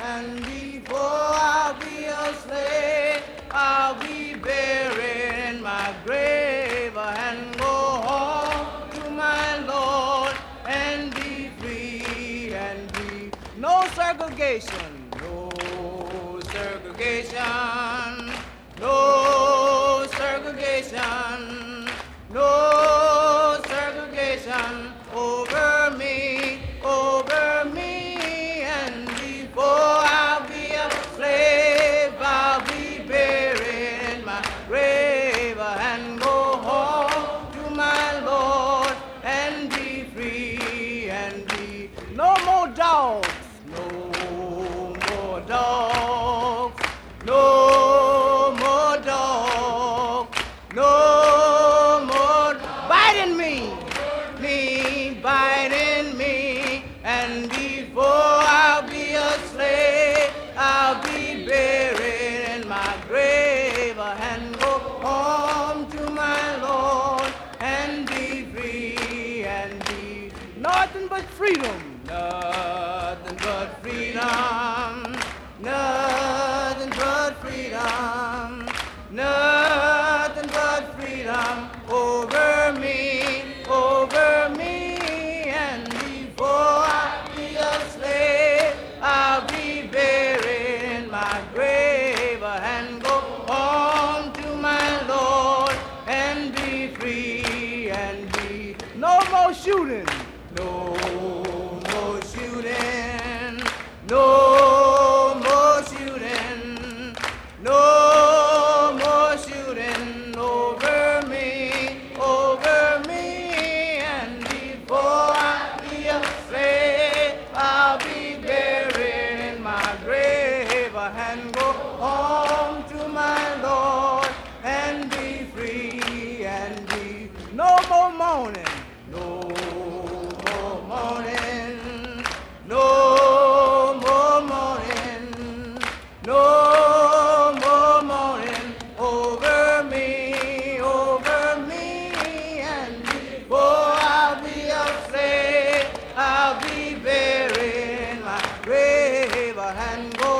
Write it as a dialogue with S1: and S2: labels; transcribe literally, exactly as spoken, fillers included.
S1: and before I'll be a slave, I'll be buried in my grave and go home to my Lord and be free and be no segregation, no segregation, no segregation, no segregation over me, over me, and before I'll be a slave, I'll be buried in my grave and go home to my Lord and be free and be no more dogs, no more dogs, no more dogs, no more biting me, me biting me, and before I'll be a slave, I'll be buried in my grave and go home to my Lord and be free and be nothing but freedom, nothing but freedom, nothing but freedom, nothing but freedom over me, over me, and before I be a slave, I'll be buried in my grave and go home to my Lord and be free and be no more shooting, no more shooting, no more shooting, no more shooting over me, over me, and before I be a slave, I'll be buried in my grave and go home to my Lord and be free and be no more mourning, no more mourning, no more mourning, no more mourning over me, over me, and before I'll be a slave, I'll be buried in my grave and go